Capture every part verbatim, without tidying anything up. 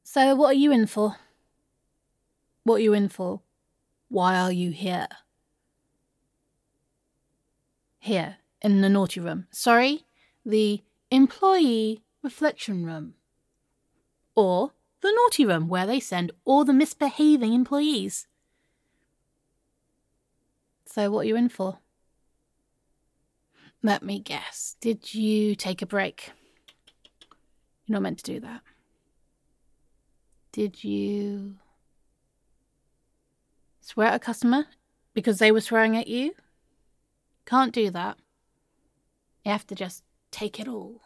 So what are you in for? What are you in for? Why are you here? Here, in the naughty room. Sorry, the employee reflection room. Or the naughty room, where they send all the misbehaving employees. So what are you in for? Let me guess. Did you take a break? You're not meant to do that. Did you swear at a customer because they were swearing at you? Can't do that. You have to just take it all.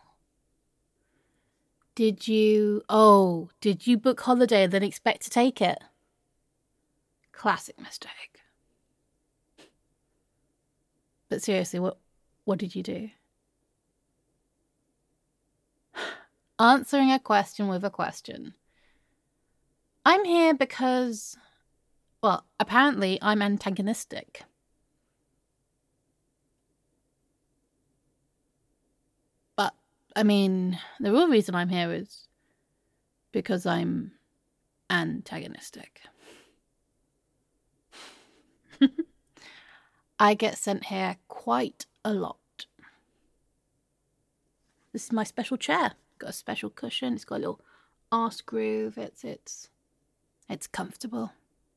Did you... Oh, did you book holiday and then expect to take it? Classic mistake. But seriously, what, what did you do? Answering a question with a question. I'm here because... Well, apparently I'm antagonistic. But, I mean, the real reason I'm here is because I'm antagonistic. I get sent here quite a lot. This is my special chair. Got a special cushion. It's got a little arse groove. It's it's it's comfortable.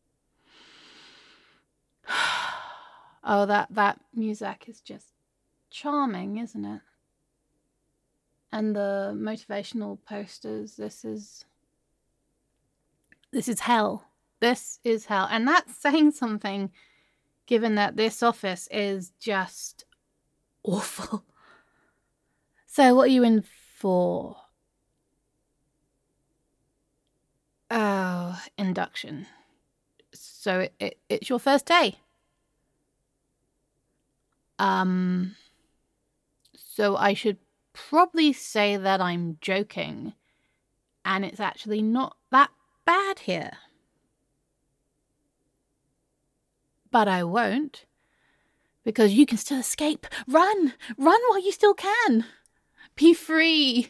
Oh, that that music is just charming, isn't it? And the motivational posters. This is this is hell. This is hell, and that's saying something, given that this office is just awful. So what are you in for? Oh, induction. So it, it it's your first day. Um, so I should probably say that I'm joking, and it's actually not that bad here. But I won't, because you can still escape. Run! Run while you still can! Be free!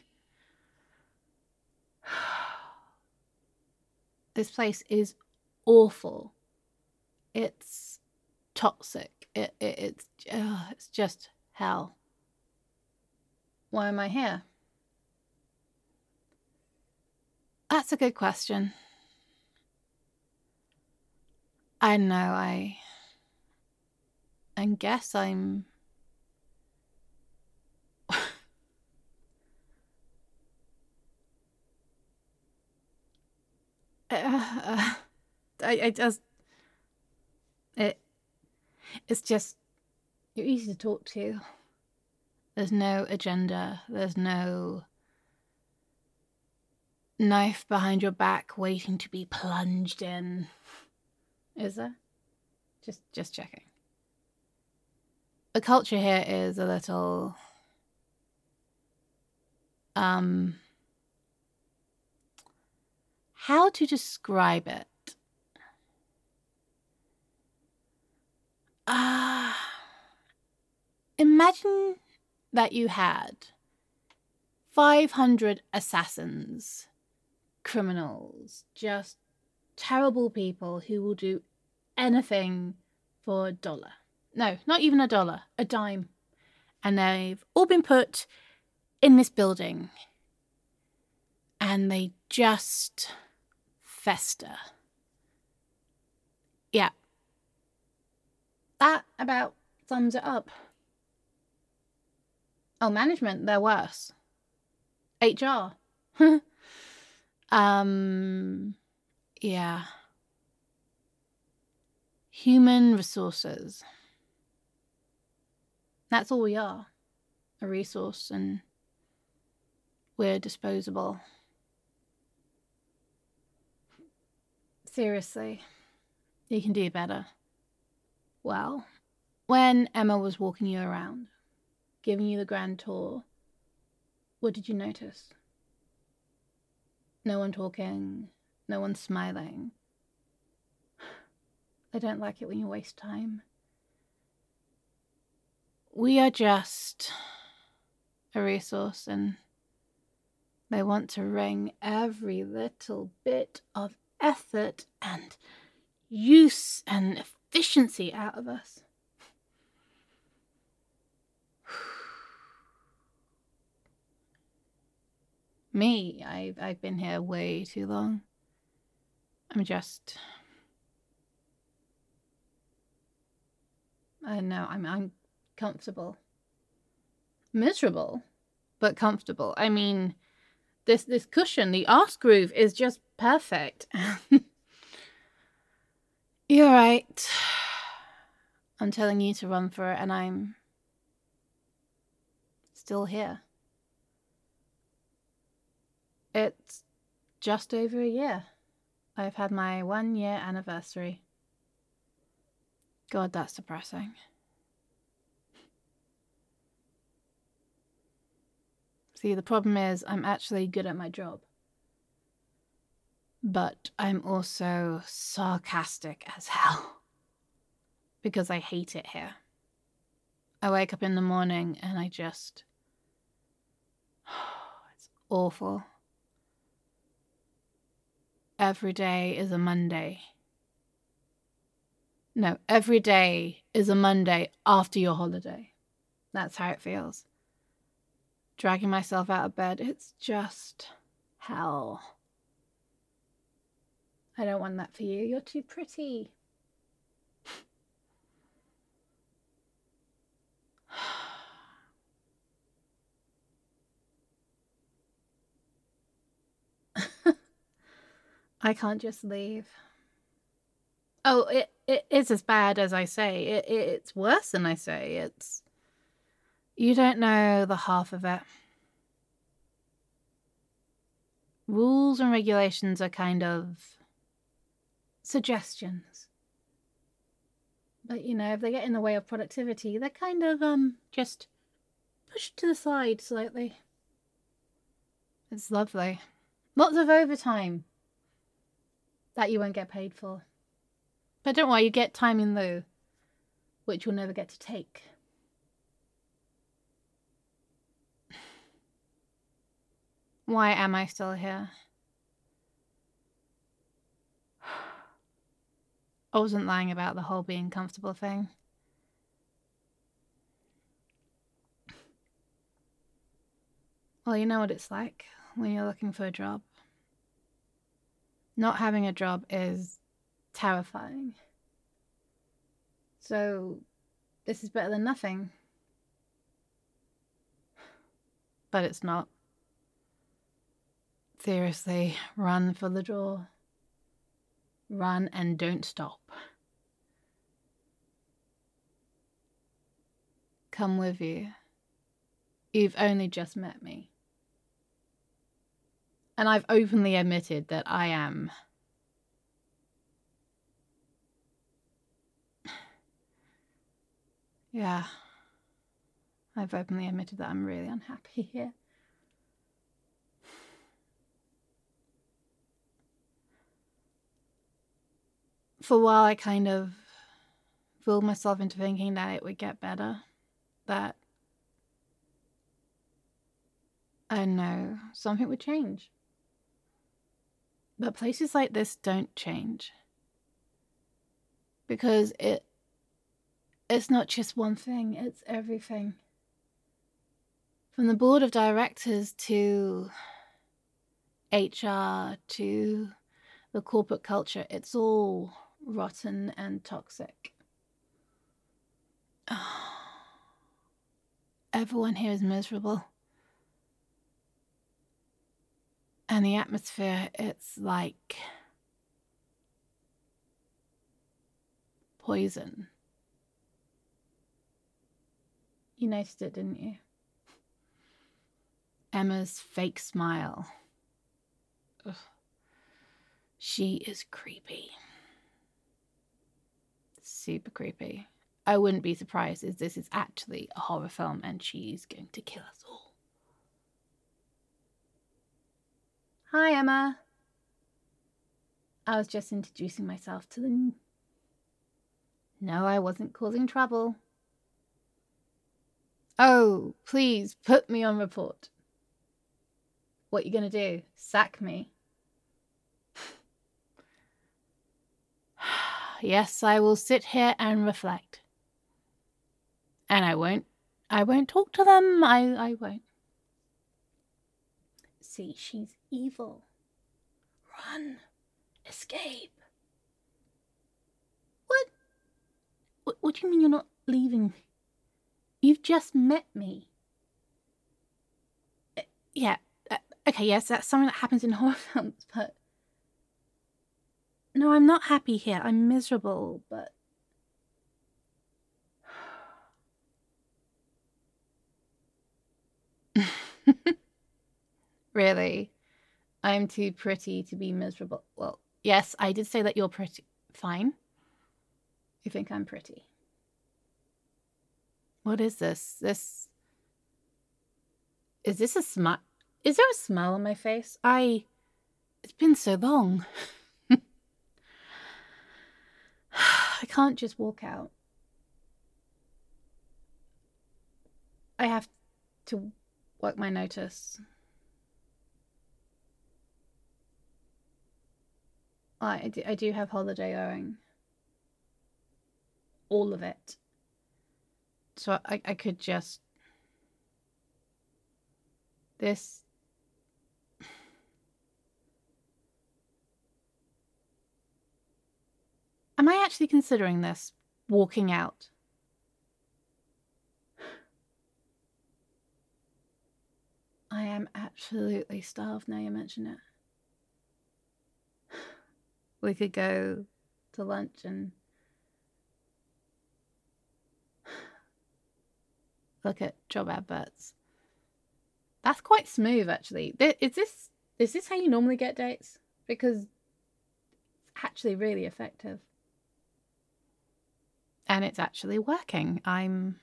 This place is awful. It's toxic. It, it, it's, uh, it's just hell. Why am I here? That's a good question. I know, I... I guess I'm... uh, uh, I, I just... It... It's just... You're easy to talk to. There's no agenda. There's no... knife behind your back waiting to be plunged in. Is there? Just, just checking. The culture here is a little... Um... How to describe it? Ah... Uh, imagine that you had five hundred assassins, criminals, just terrible people who will do anything for a dollar. No, not even a dollar, a dime. And they've all been put in this building. And they just fester. Yeah. That about sums it up. Oh, management, they're worse. H R. um, yeah. Human resources. That's all we are. A resource, and we're disposable. Seriously, you can do better. Well, when Emma was walking you around, giving you the grand tour, what did you notice? No one talking, no one smiling. I don't like it when you waste time. We are just a resource, and They want to wring every little bit of effort and use and efficiency out of us. Me, I've, I've been here way too long. I'm just... I don't know, I'm, I'm comfortable. Miserable, but comfortable. I mean, this, this cushion, the arse groove is just perfect. You're right. I'm telling you to run for it, and I'm still here. It's just over a year. I've had my one year anniversary. God, that's depressing. See, the problem is I'm actually good at my job. But I'm also sarcastic as hell. Because I hate it here. I wake up in the morning and I just... It's awful. Every day is a Monday. No, every day is a Monday after your holiday. That's how it feels. Dragging myself out of bed, it's just hell. I don't want that for you. You're too pretty. I can't just leave. Oh, it, it is as bad as I say. It, it It's worse than I say. It's... You don't know the half of it. Rules and regulations are kind of suggestions. But, you know, if they get in the way of productivity, they're kind of um just pushed to the side slightly. It's lovely. Lots of overtime that you won't get paid for. But don't worry, you get time in lieu, which you'll never get to take. Why am I still here? I wasn't lying about the whole being comfortable thing. Well, you know what it's like when you're looking for a job. Not having a job is terrifying. So, this is better than nothing. But it's not. Seriously, run for the door. Run and don't stop. Come with you. You've only just met me. And I've openly admitted that I am... Yeah. I've openly admitted that I'm really unhappy here. For a while, I kind of fooled myself into thinking that it would get better. That, I don't know, something would change. But places like this don't change. Because it, it's not just one thing, it's everything. From the board of directors to H R to the corporate culture, it's all rotten and toxic. Oh, everyone here is miserable. And the atmosphere, it's like poison. You noticed it, didn't you? Emma's fake smile. Ugh. She is creepy. Super creepy. I wouldn't be surprised if this is actually a horror film and she's going to kill us all. Hi, Emma. I was just introducing myself to the... No, I wasn't causing trouble. Oh, please put me on report. What are you going to do? Sack me? Yes, I will sit here and reflect. And I won't, I won't talk to them. I, I won't. See, she's evil. Run. Escape. What? What, what do you mean you're not leaving? You've just met me. Uh, yeah. Uh, okay, yes, that's something that happens in horror films, but... No, I'm not happy here. I'm miserable, but... Really? I'm too pretty to be miserable. Well, yes, I did say that you're pretty. Fine. You think I'm pretty. What is this? This... Is this a smile? Is there a smile on my face? I... It's been so long. I can't just walk out. I have to work my notice. I do, I do have holiday owing. All of it. So I, I could just... This... Am I actually considering this? Walking out? I am absolutely starved now you mention it. We could go to lunch and look at job adverts. That's quite smooth, actually. Is this is this how you normally get dates? Because it's actually really effective. And it's actually working. I'm...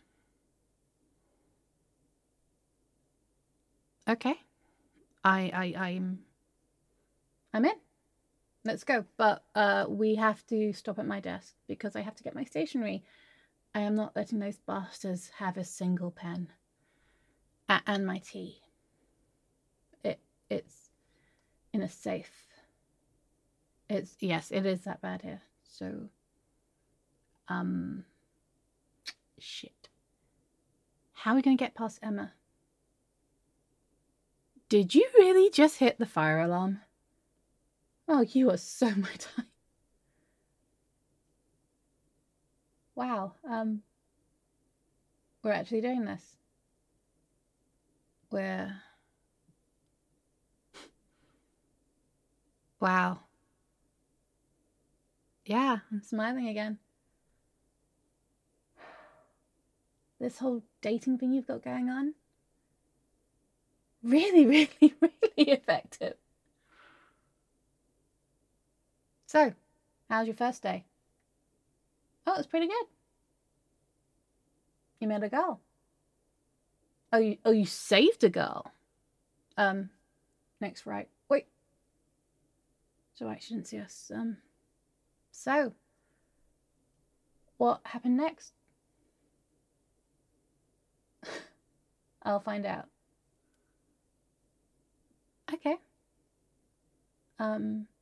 Okay. I, I, I'm... I'm in. Let's go. But uh, we have to stop at my desk because I have to get my stationery. I am not letting those bastards have a single pen. A and my tea. It It's in a safe. It's... Yes, it is that bad here. So... Um... Shit. How are we going to get past Emma? Did you really just hit the fire alarm? Oh, you are so my type. Wow, um, we're actually doing this. We're... Wow. Yeah, I'm smiling again. This whole dating thing you've got going on? Really, really, really effective. So, how's your first day? Oh, it's pretty good. You met a girl. Oh, you, oh, you saved a girl. Um, next right. Wait. So I shouldn't see us. Um, so, what happened next? I'll find out. Okay. Um,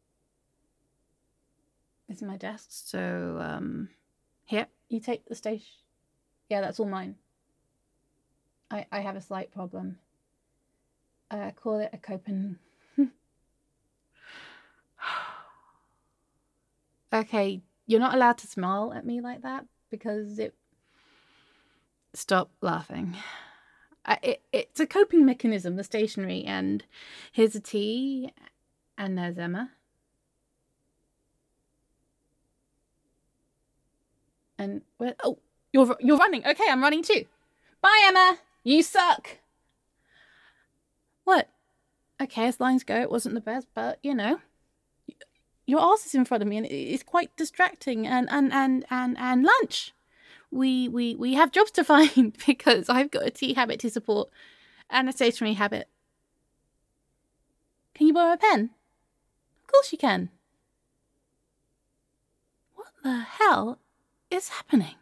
it's my desk, so, um, here, you take the station. Yeah, that's all mine. I, I have a slight problem. Uh, call it a Copen... Okay, you're not allowed to smile at me like that because it... Stop laughing. Uh, it, it's a coping mechanism, the stationery, and here's a tea, and there's Emma. And where... Oh, you're, you're running. Okay, I'm running too. Bye, Emma. You suck. What? Okay, as lines go, it wasn't the best, but, you know... Your arse is in front of me and it's quite distracting. And and and and and lunch. We we we have jobs to find because I've got a tea habit to support and a stationery habit. Can you borrow a pen? Of course you can. What the hell is happening?